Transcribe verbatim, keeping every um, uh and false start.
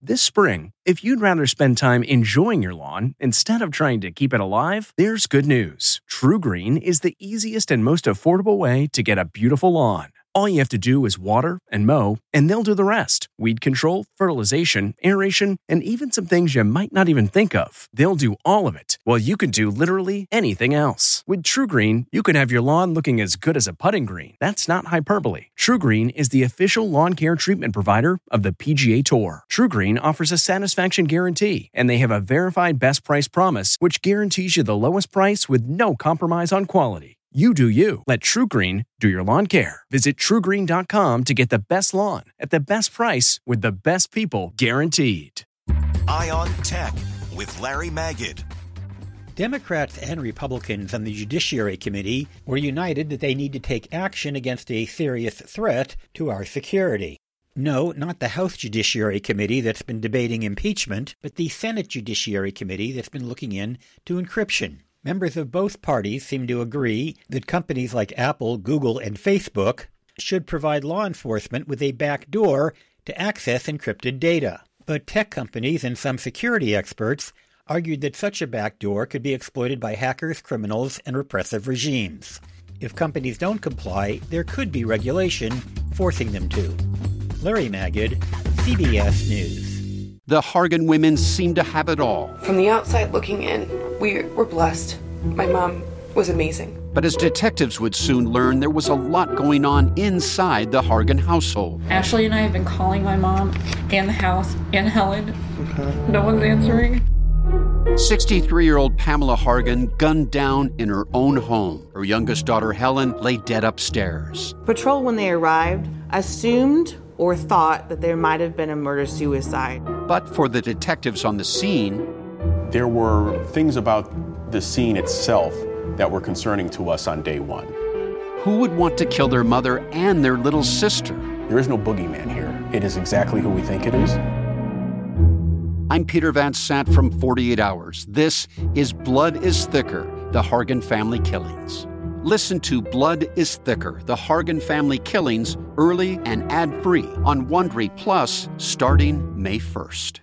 This spring, if you'd rather spend time enjoying your lawn instead of trying to keep it alive, there's good news. TruGreen is the easiest and most affordable way to get a beautiful lawn. All you have to do is water and mow, and they'll do the rest. Weed control, fertilization, aeration, and even some things you might not even think of. They'll do all of it, while you can do literally anything else. With TruGreen, you can have your lawn looking as good as a putting green. That's not hyperbole. TruGreen is the official lawn care treatment provider of the P G A Tour. TruGreen offers a satisfaction guarantee, and they have a verified best price promise, which guarantees you the lowest price with no compromise on quality. You do you. Let TruGreen do your lawn care. Visit True Green dot com to get the best lawn at the best price with the best people guaranteed. Eye on Tech with Larry Magid. Democrats and Republicans on the Judiciary Committee were united that they need to take action against a serious threat to our security. No, not the House Judiciary Committee that's been debating impeachment, but the Senate Judiciary Committee that's been looking into encryption. Members of both parties seem to agree that companies like Apple, Google, and Facebook should provide law enforcement with a backdoor to access encrypted data. But tech companies and some security experts argued that such a backdoor could be exploited by hackers, criminals, and repressive regimes. If companies don't comply, there could be regulation forcing them to. Larry Magid, C B S News. The Hargan women seem to have it all. From the outside looking in, we were blessed. My mom was amazing. But as detectives would soon learn, there was a lot going on inside the Hargan household. Ashley and I have been calling my mom and the house and Helen. Okay. No one's answering. sixty-three-year-old Pamela Hargan gunned down in her own home. Her youngest daughter, Helen, lay dead upstairs. Patrol, when they arrived, assumed or thought that there might have been a murder-suicide. But for the detectives on the scene, there were things about the scene itself that were concerning to us on day one. Who would want to kill their mother and their little sister? There is no boogeyman here. It is exactly who we think it is. I'm Peter Van Sant from forty-eight hours. This is Blood is Thicker, the Hargan family killings. Listen to Blood is Thicker, the Hargan family killings, early and ad-free on Wondery Plus starting May first.